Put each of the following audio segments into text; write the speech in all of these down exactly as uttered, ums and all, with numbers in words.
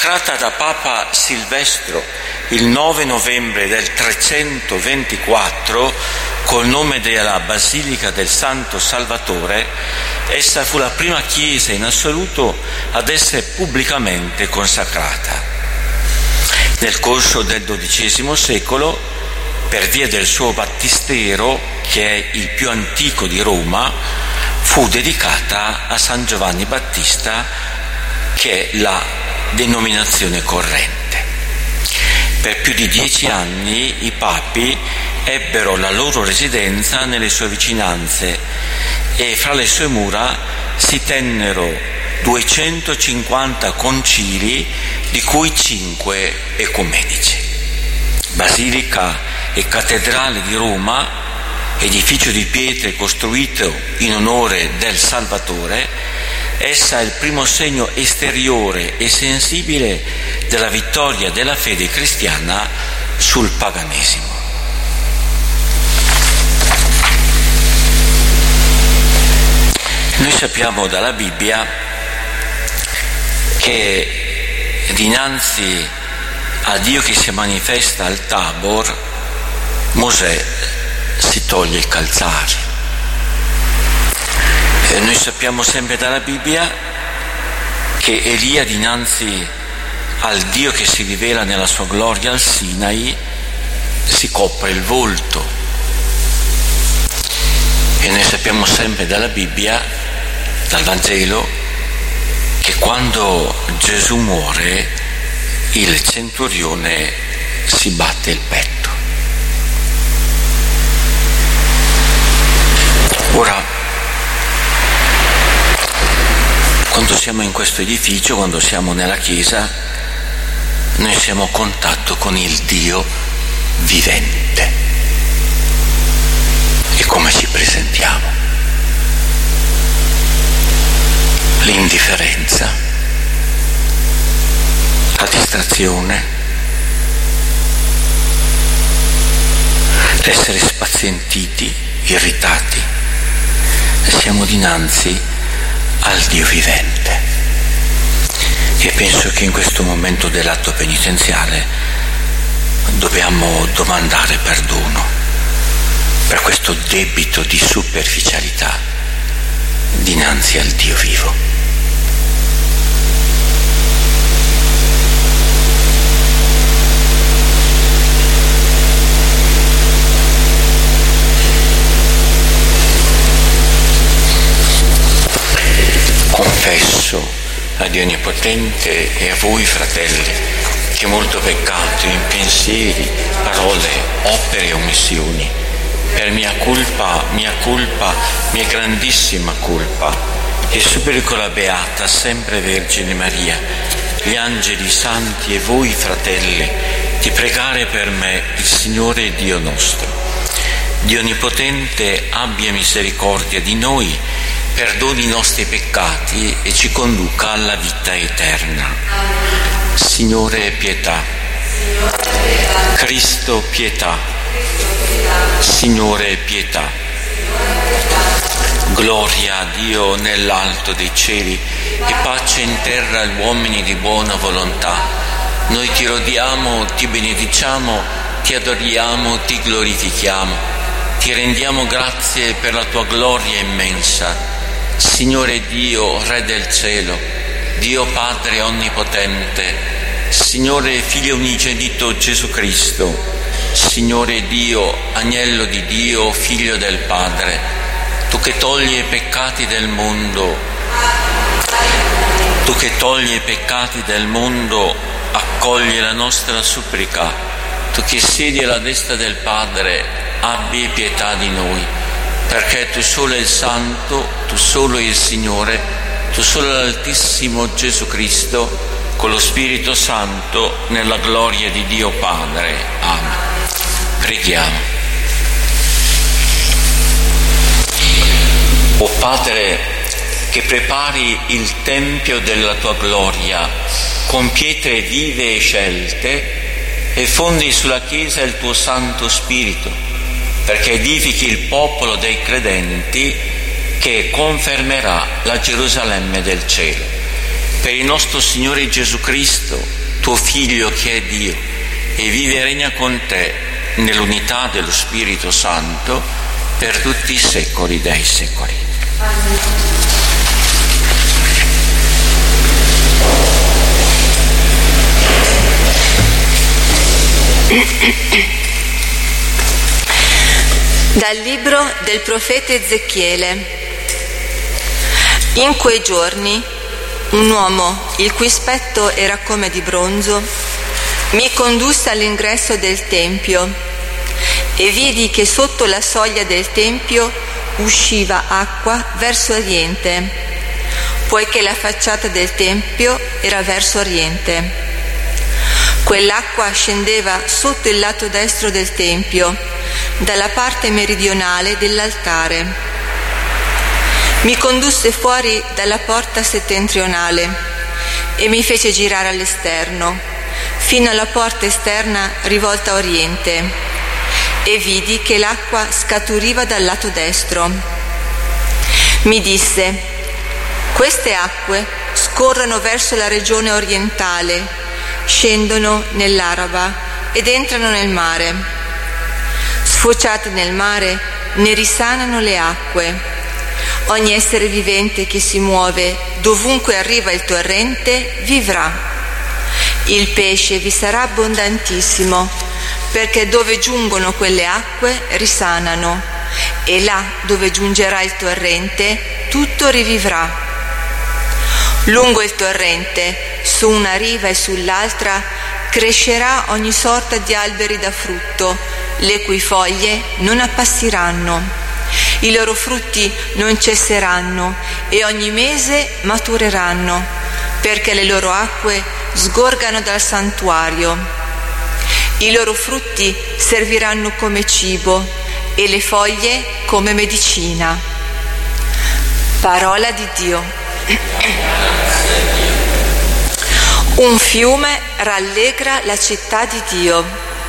consacrata da Papa Silvestro il nove novembre del trecentoventiquattro col nome della Basilica del Santo Salvatore, essa fu la prima chiesa in assoluto ad essere pubblicamente consacrata. Nel corso del dodicesimo secolo, per via del suo battistero, che è il più antico di Roma, fu dedicata a San Giovanni Battista, che è la denominazione corrente. Per più di dieci anni i papi ebbero la loro residenza nelle sue vicinanze e fra le sue mura si tennero duecentocinquanta concili, di cui cinque ecumenici. Basilica e cattedrale di Roma, edificio di pietre costruito in onore del Salvatore, essa è il primo segno esteriore e sensibile della vittoria della fede cristiana sul paganesimo. Noi sappiamo dalla Bibbia che dinanzi a Dio che si manifesta al Tabor, Mosè si toglie i calzari. E noi sappiamo sempre dalla Bibbia che Elia dinanzi al Dio che si rivela nella sua gloria al Sinai si copre il volto. E noi sappiamo sempre dalla Bibbia, dal Vangelo, che quando Gesù muore il centurione si batte il petto. Ora, quando siamo in questo edificio, quando siamo nella chiesa, noi siamo a contatto con il Dio vivente. E come ci presentiamo? L'indifferenza, la distrazione, l'essere spazientiti, irritati, e siamo dinanzi al Dio vivente. E penso che in questo momento dell'atto penitenziale dobbiamo domandare perdono per questo debito di superficialità dinanzi al Dio vivo. Confesso a Dio Onnipotente e a voi, fratelli, che molto peccato in pensieri, parole, opere e omissioni, per mia colpa, mia colpa, mia grandissima colpa, e supplico la Beata sempre Vergine Maria, gli angeli santi e voi, fratelli, di pregare per me il Signore Dio nostro. Dio Onnipotente abbia misericordia di noi, perdoni i nostri peccati e ci conduca alla vita eterna. Signore, pietà. Cristo, pietà. Signore, pietà. Gloria a Dio nell'alto dei cieli e pace in terra agli uomini di buona volontà. Noi ti lodiamo, ti benediciamo, ti adoriamo, ti glorifichiamo. Ti rendiamo grazie per la tua gloria immensa. Signore Dio, Re del cielo, Dio Padre onnipotente, Signore Figlio unigenito Gesù Cristo, Signore Dio, Agnello di Dio, Figlio del Padre, tu che togli i peccati del mondo, tu che togli i peccati del mondo, accogli la nostra supplica, tu che siedi alla destra del Padre, abbi pietà di noi. Perché tu solo il Santo, tu solo il Signore, tu solo l'Altissimo Gesù Cristo, con lo Spirito Santo, nella gloria di Dio Padre. Amen. Preghiamo. O Padre, che prepari il Tempio della tua gloria con pietre vive e scelte e fondi sulla Chiesa il tuo Santo Spirito, perché edifichi il popolo dei credenti che confermerà la Gerusalemme del cielo. per il nostro Signore Gesù Cristo, tuo Figlio che è Dio, e vive e regna con te nell'unità dello Spirito Santo per tutti i secoli dei secoli. Amen. Dal libro del profeta Ezechiele. In quei giorni un uomo, il cui aspetto era come di bronzo, mi condusse all'ingresso del tempio e vidi che sotto la soglia del tempio usciva acqua verso oriente, poiché la facciata del tempio era verso oriente. Quell'acqua scendeva sotto il lato destro del tempio, dalla parte meridionale dell'altare. Mi condusse fuori dalla porta settentrionale e mi fece girare all'esterno, fino alla porta esterna rivolta a oriente, e vidi che l'acqua scaturiva dal lato destro. Mi disse: queste acque scorrono verso la regione orientale, scendono nell'Araba ed entrano nel mare. Sfociate nel mare, ne risanano le acque. Ogni essere vivente che si muove dovunque arriva il torrente vivrà. Il pesce vi sarà abbondantissimo, perché dove giungono quelle acque risanano, e là dove giungerà il torrente tutto rivivrà. Lungo il torrente, su una riva e sull'altra, crescerà ogni sorta di alberi da frutto, le cui foglie non appassiranno. I loro frutti non cesseranno e ogni mese matureranno, perché le loro acque sgorgano dal santuario. I loro frutti serviranno come cibo e le foglie come medicina. Parola di Dio. Un fiume rallegra la città di Dio.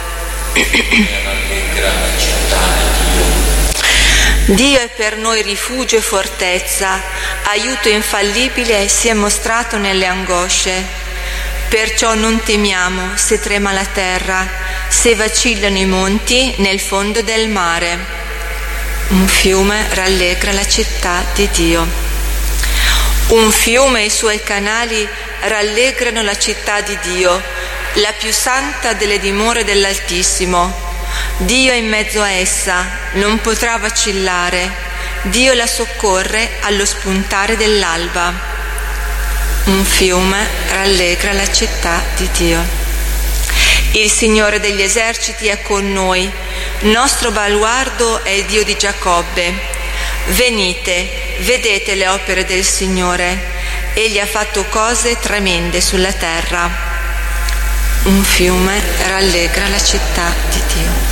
Dio è per noi rifugio e fortezza, aiuto infallibile si è mostrato nelle angosce. Perciò non temiamo se trema la terra, se vacillano i monti nel fondo del mare. Un fiume rallegra la città di Dio. Un fiume e i suoi canali rallegrano la città di Dio, la più santa delle dimore dell'Altissimo. Dio è in mezzo a essa, non potrà vacillare. Dio la soccorre allo spuntare dell'alba. Un fiume rallegra la città di Dio. Il Signore degli eserciti è con noi, nostro baluardo è il Dio di Giacobbe. Venite, vedete le opere del Signore, egli ha fatto cose tremende sulla terra. Un fiume rallegra la città di Dio.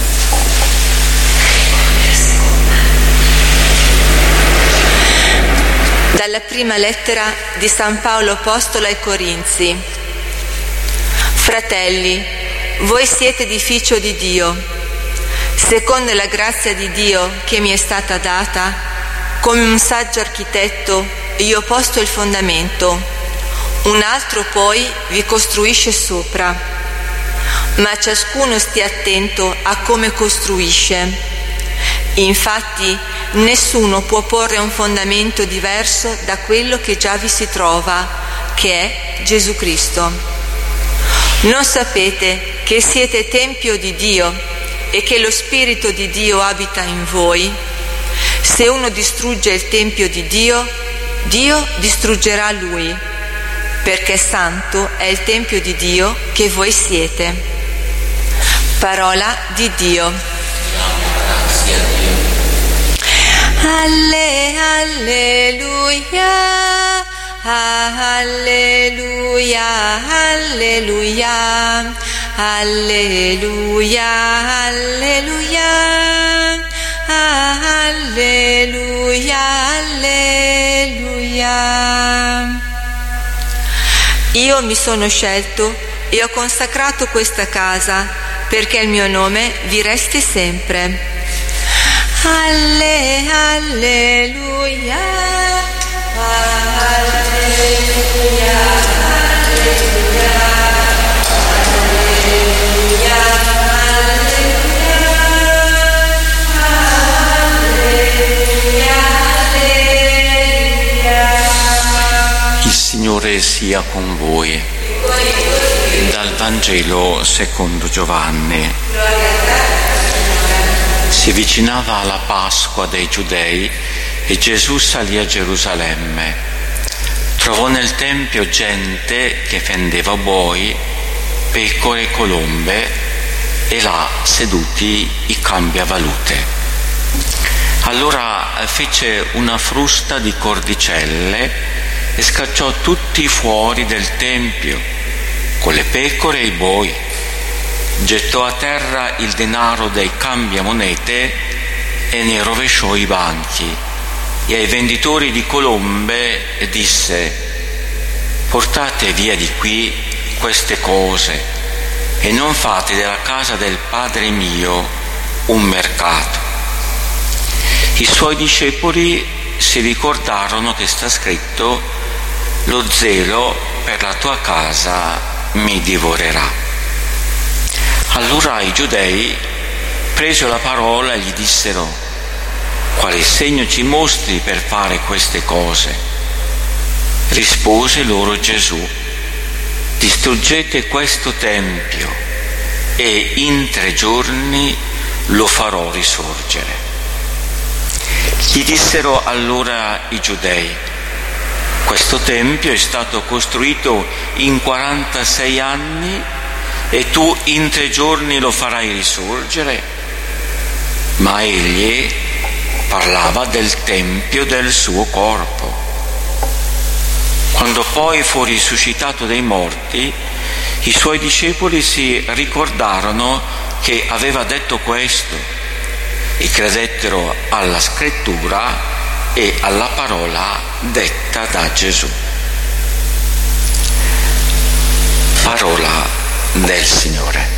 Dalla prima lettera di San Paolo Apostolo ai Corinzi. Fratelli, voi siete edificio di Dio, secondo la grazia di Dio che mi è stata data. Come un saggio architetto io ho posto il fondamento, un altro poi vi costruisce sopra. Ma ciascuno stia attento a come costruisce. Infatti nessuno può porre un fondamento diverso da quello che già vi si trova, che è Gesù Cristo. Non sapete che siete tempio di Dio e che lo Spirito di Dio abita in voi? Se uno distrugge il tempio di Dio, Dio distruggerà lui, perché santo è il tempio di Dio che voi siete. Parola di Dio. Alle, alleluia, alleluia, alleluia, alleluia, alleluia, alleluia, alleluia. Io mi sono scelto e ho consacrato questa casa perché il mio nome vi resti sempre. Alle, alleluia, Il Signore sia con voi. Dal Vangelo secondo Giovanni. Si avvicinava la Pasqua dei Giudei e Gesù salì a Gerusalemme. Trovò nel Tempio gente che fendeva buoi, pecore e colombe e là seduti i cambiavalute. Allora fece una frusta di cordicelle e scacciò tutti fuori del Tempio, con le pecore e i buoi. Gettò a terra il denaro dei cambiamonete e ne rovesciò i banchi. E ai venditori di colombe disse: portate via di qui queste cose e non fate della casa del Padre mio un mercato. I suoi discepoli si ricordarono che sta scritto: lo zelo per la tua casa mi divorerà. Allora i giudei presero la parola e gli dissero: quale segno ci mostri per fare queste cose? Rispose loro Gesù: distruggete questo tempio e in tre giorni lo farò risorgere. Gli dissero allora i giudei: questo tempio è stato costruito in quarantasei anni e tu in tre giorni lo farai risorgere? Ma egli parlava del tempio del suo corpo. Quando poi fu risuscitato dai morti, i suoi discepoli si ricordarono che aveva detto questo e credettero alla scrittura e alla parola detta da Gesù. Parola del Signore.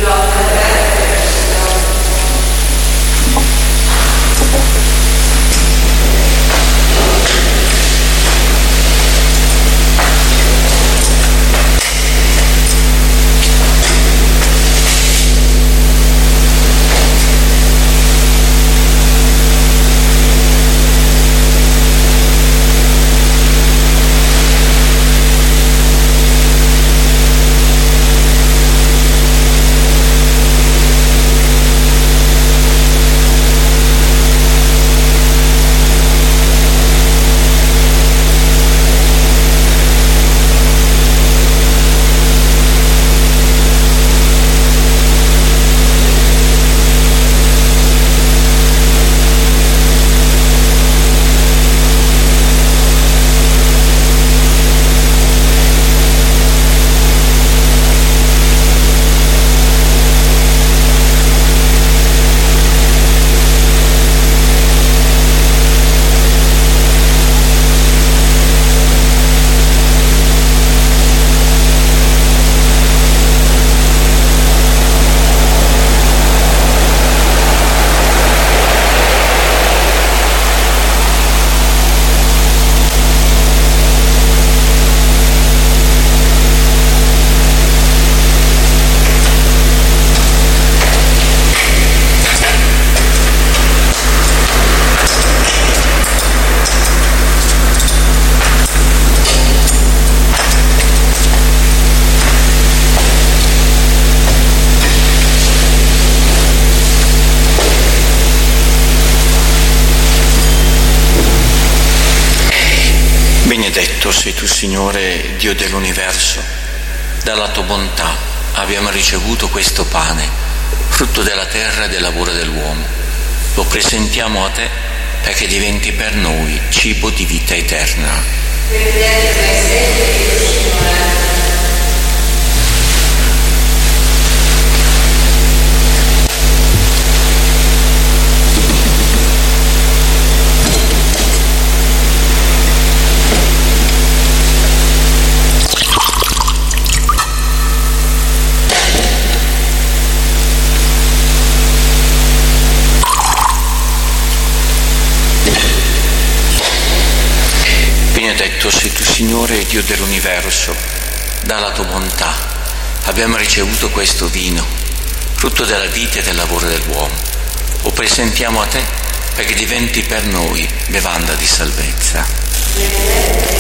Benedetto sei tu, Signore, Dio dell'universo. Dalla tua bontà abbiamo ricevuto questo pane, frutto della terra e del lavoro dell'uomo. Lo presentiamo a te perché diventi per noi cibo di vita eterna. Signore Dio dell'universo, dalla tua bontà abbiamo ricevuto questo vino, frutto della vita e del lavoro dell'uomo. Lo presentiamo a te perché diventi per noi bevanda di salvezza.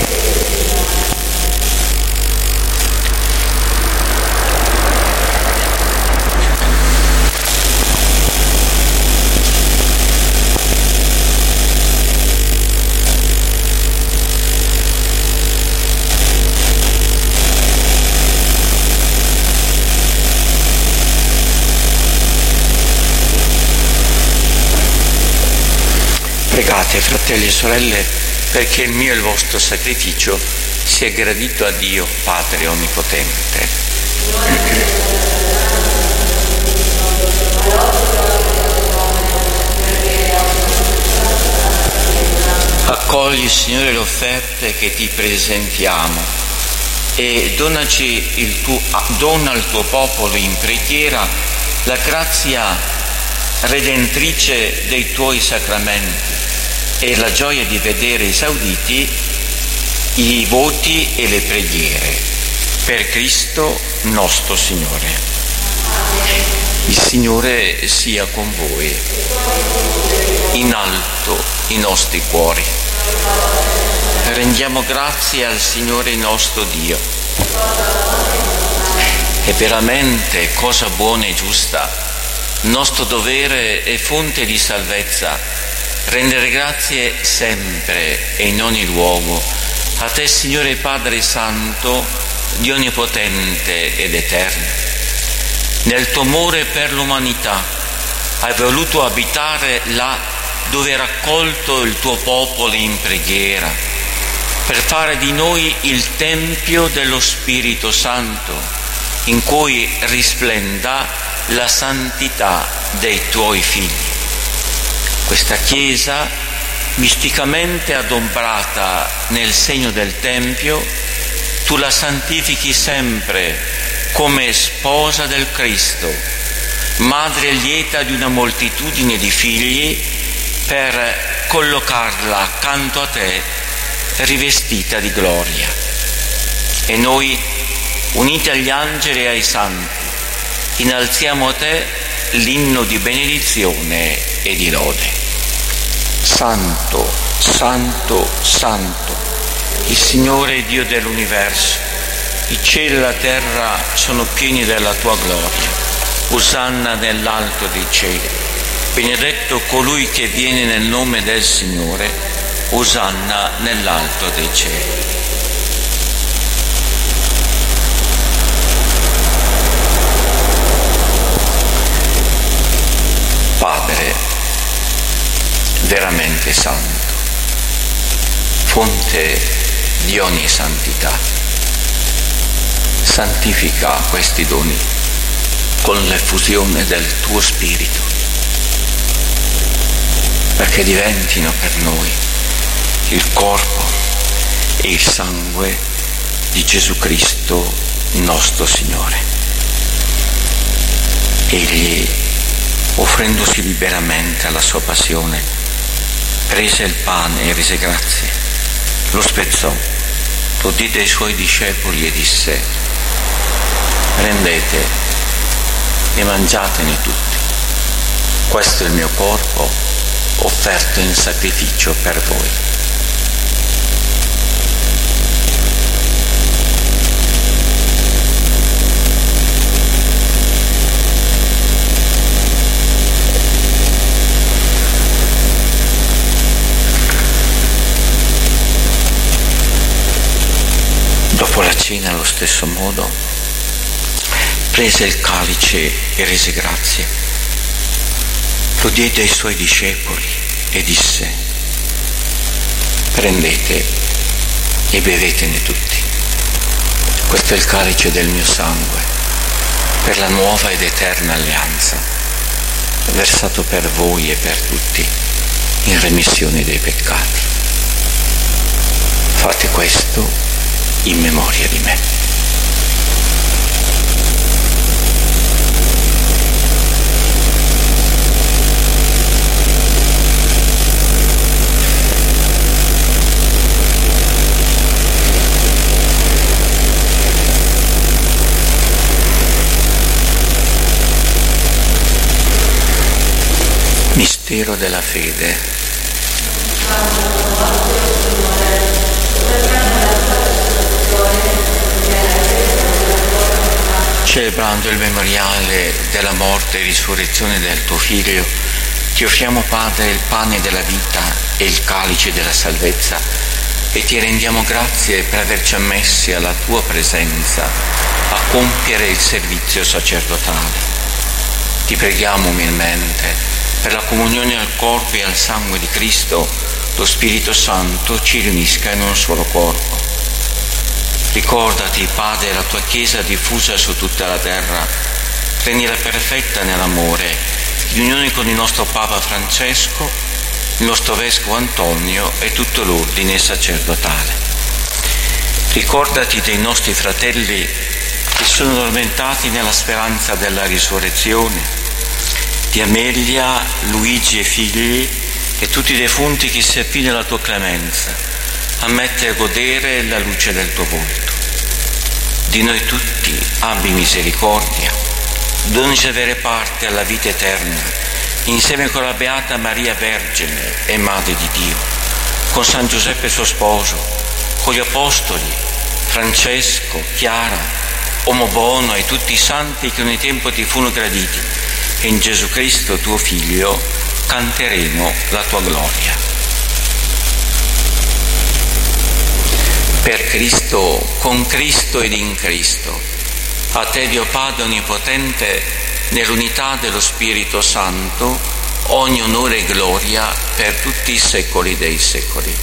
Pregate, fratelli e sorelle, perché il mio e il vostro sacrificio sia gradito a Dio Padre Onnipotente. Accogli, Signore, le offerte che ti presentiamo e donaci il tuo, dona al tuo popolo in preghiera la grazia redentrice dei tuoi sacramenti e la gioia di vedere esauditi i voti e le preghiere. Per Cristo nostro Signore. Il Signore sia con voi. In alto i nostri cuori. Rendiamo grazie al Signore nostro Dio. È veramente cosa buona e giusta, nostro dovere e fonte di salvezza, rendere grazie sempre e in ogni luogo a te, Signore Padre Santo, Dio Onnipotente ed Eterno. Nel tuo amore per l'umanità hai voluto abitare là dove hai raccolto il tuo popolo in preghiera, per fare di noi il Tempio dello Spirito Santo, in cui risplenda la santità dei tuoi figli. Questa Chiesa, misticamente adombrata nel segno del Tempio, tu la santifichi sempre come sposa del Cristo, madre lieta di una moltitudine di figli, per collocarla accanto a te rivestita di gloria. E noi, uniti agli angeli e ai santi, innalziamo a te l'inno di benedizione e di lode. Santo, santo, santo, il Signore Dio dell'universo, i cieli e la terra sono pieni della tua gloria. Osanna nell'alto dei cieli, benedetto colui che viene nel nome del Signore, osanna nell'alto dei cieli. Padre veramente santo, fonte di ogni santità, santifica questi doni con l'effusione del tuo Spirito, perché diventino per noi il corpo e il sangue di Gesù Cristo nostro Signore. Egli, offrendosi liberamente alla sua passione, prese il pane e rese grazie, lo spezzò, lo diede ai suoi discepoli e disse: prendete e mangiatene tutti, questo è il mio corpo offerto in sacrificio per voi. Dopo la cena, allo stesso modo, prese il calice e rese grazie, lo diede ai suoi discepoli e disse: prendete e bevetene tutti, questo è il calice del mio sangue, per la nuova ed eterna alleanza, versato per voi e per tutti in remissione dei peccati. Fate questo in memoria di me. Mistero della fede. Celebrando il memoriale della morte e risurrezione del tuo Figlio, ti offriamo, Padre, il pane della vita e il calice della salvezza e ti rendiamo grazie per averci ammessi alla tua presenza a compiere il servizio sacerdotale. Ti preghiamo umilmente per la comunione al corpo e al sangue di Cristo, lo Spirito Santo ci riunisca in un solo corpo. Ricordati, Padre, la tua Chiesa diffusa su tutta la terra, rendila perfetta nell'amore, in unione con il nostro Papa Francesco, il nostro Vescovo Antonio e tutto l'ordine sacerdotale. Ricordati dei nostri fratelli che sono addormentati nella speranza della risurrezione, di Amelia, Luigi e figli e tutti i defunti che si affidano alla tua clemenza, ammette a godere la luce del tuo volto. Di noi tutti abbi misericordia, donaci avere parte alla vita eterna, insieme con la Beata Maria Vergine e Madre di Dio, con San Giuseppe suo sposo, con gli Apostoli, Francesco, Chiara, Uomo Bono e tutti i santi che ogni tempo ti furono graditi, e in Gesù Cristo tuo Figlio canteremo la tua gloria. Per Cristo, con Cristo ed in Cristo, a te Dio Padre Onnipotente, nell'unità dello Spirito Santo, ogni onore e gloria per tutti i secoli dei secoli.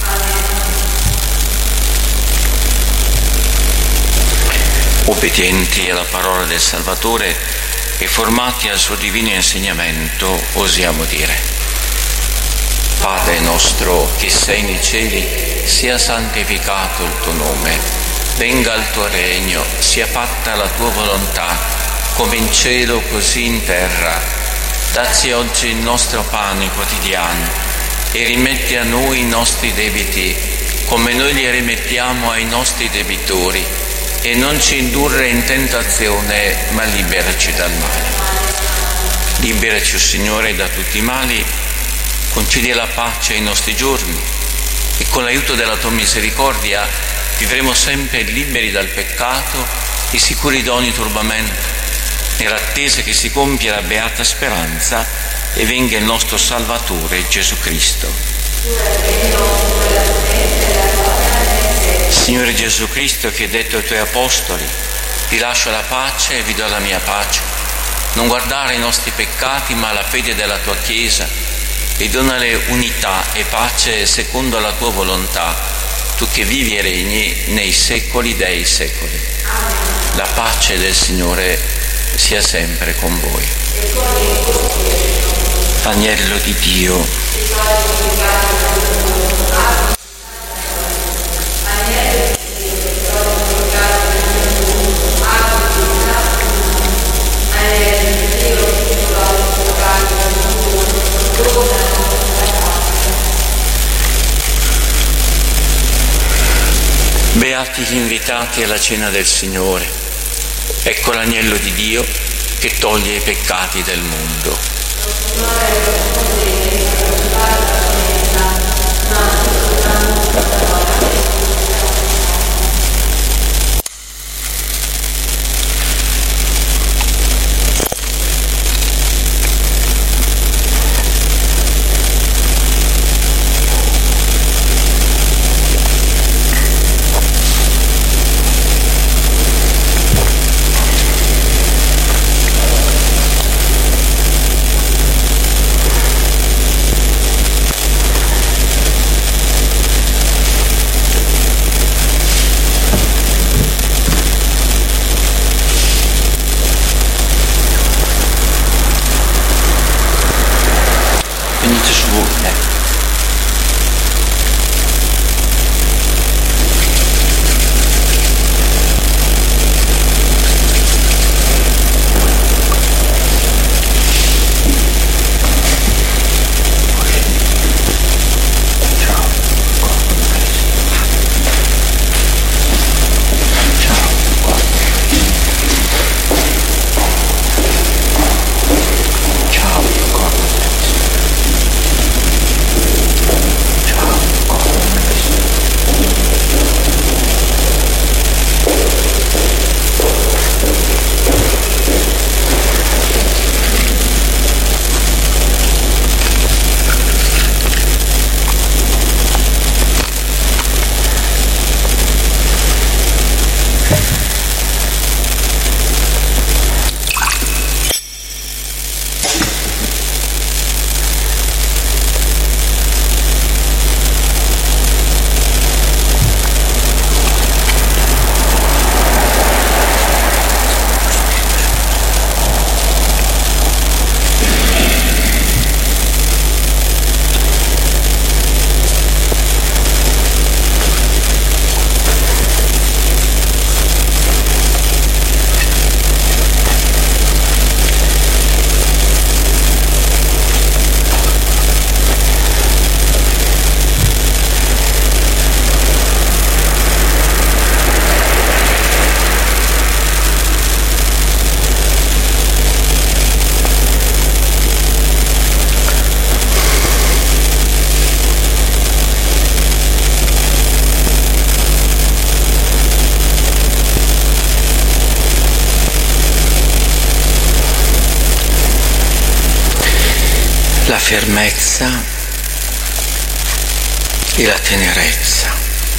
Obbedienti alla parola del Salvatore e formati al suo divino insegnamento, osiamo dire: Padre nostro che sei nei cieli, sia santificato il tuo nome, venga il tuo regno, sia fatta la tua volontà, come in cielo così in terra. Dacci oggi il nostro pane quotidiano e rimetti a noi i nostri debiti, come noi li rimettiamo ai nostri debitori, e non ci indurre in tentazione, ma liberaci dal male. Liberaci, o Signore, da tutti i mali, concedi la pace ai nostri giorni e con l'aiuto della tua misericordia vivremo sempre liberi dal peccato e sicuri da ogni turbamento, nell'attesa che si compia la beata speranza e venga il nostro Salvatore Gesù Cristo. Signore Gesù Cristo, che hai detto ai tuoi apostoli: vi lascio la pace e vi do la mia pace, non guardare i nostri peccati ma la fede della tua Chiesa, e donale unità e pace secondo la tua volontà, tu che vivi e regni nei secoli dei secoli. La pace del Signore sia sempre con voi. Agnello di Dio, beati gli invitati alla cena del Signore. Ecco l'agnello di Dio che toglie i peccati del mondo. la fermezza e la tenerezza,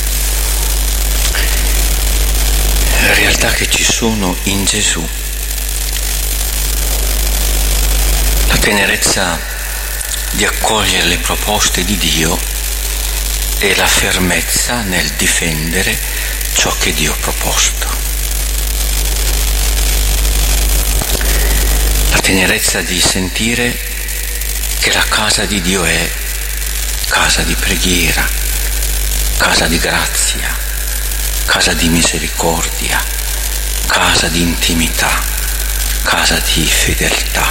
realtà che ci sono in Gesù. La tenerezza di accogliere le proposte di Dio e la fermezza nel difendere ciò che Dio ha proposto. La tenerezza di sentire che la casa di Dio è casa di preghiera, casa di grazia, casa di misericordia, casa di intimità, casa di fedeltà.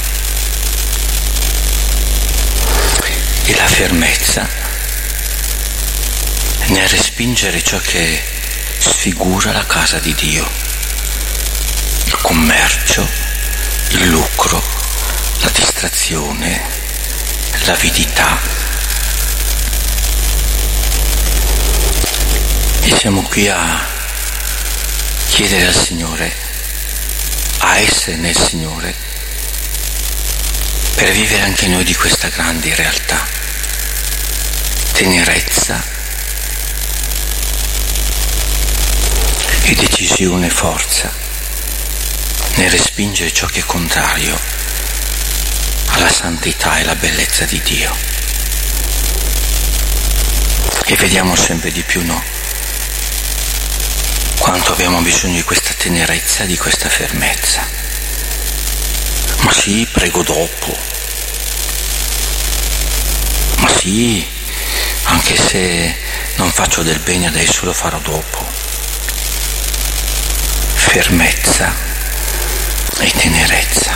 E la fermezza nel respingere ciò che sfigura la casa di Dio, il commercio, il lucro, la distrazione, l'avidità. E siamo qui a chiedere al Signore, a essere nel Signore, per vivere anche noi di questa grande realtà, tenerezza e decisione e forza nel respingere ciò che è contrario alla santità e alla bellezza di Dio. E vediamo sempre di più, no? Quanto abbiamo bisogno di questa tenerezza, di questa fermezza. Ma sì, prego dopo. Ma sì, anche se non faccio del bene adesso, lo farò dopo. Fermezza e tenerezza.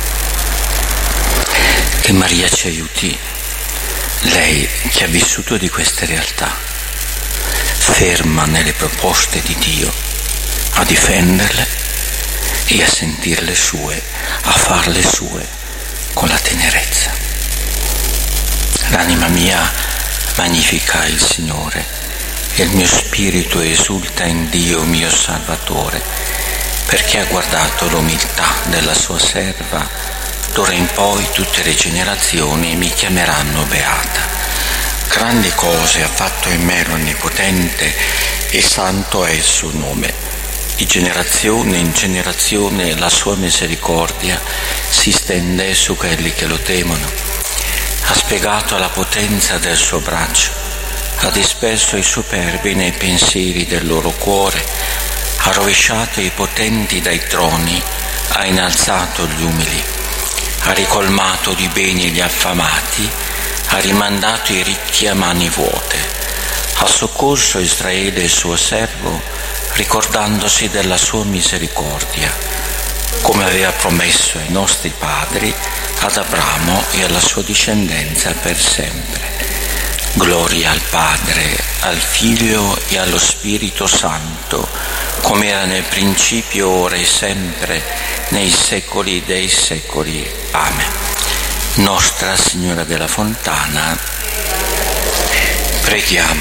Che Maria ci aiuti, lei che ha vissuto di queste realtà, ferma nelle proposte di Dio, a difenderle e a sentirle sue, a farle sue con la tenerezza. L'anima mia magnifica il Signore e il mio spirito esulta in Dio mio Salvatore, perché ha guardato l'umiltà della sua serva. D'ora in poi tutte le generazioni mi chiameranno beata. Grandi cose ha fatto in me l'Onnipotente e santo è il suo nome. Di generazione in generazione la sua misericordia si stende su quelli che lo temono. Ha spiegato la potenza del suo braccio, ha disperso i superbi nei pensieri del loro cuore, ha rovesciato i potenti dai troni, ha innalzato gli umili, ha ricolmato di beni gli affamati, ha rimandato i ricchi a mani vuote, ha soccorso Israele il suo servo, ricordandosi della sua misericordia, come aveva promesso ai nostri padri, ad Abramo e alla sua discendenza per sempre. Gloria al Padre, al Figlio e allo Spirito Santo, come era nel principio, ora e sempre, nei secoli dei secoli. Amen. Nostra Signora della Fontana, preghiamo.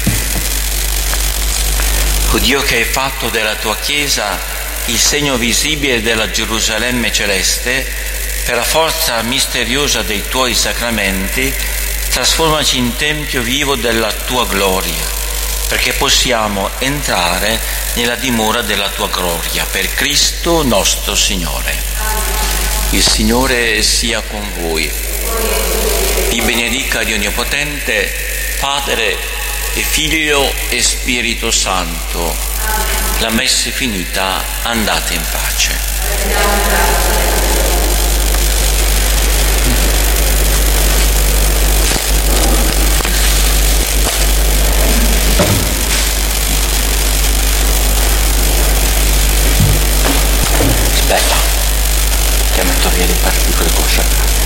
O Dio, che hai fatto della tua Chiesa il segno visibile della Gerusalemme celeste, per la forza misteriosa dei tuoi sacramenti, trasformaci in tempio vivo della tua gloria, perché possiamo entrare nella dimora della tua gloria, per Cristo nostro Signore. Il Signore sia con voi. Vi benedica Dio Onnipotente, Padre e Figlio e Spirito Santo. La messa è finita, andate in pace. Aspetta, che metto via le particole consacrate.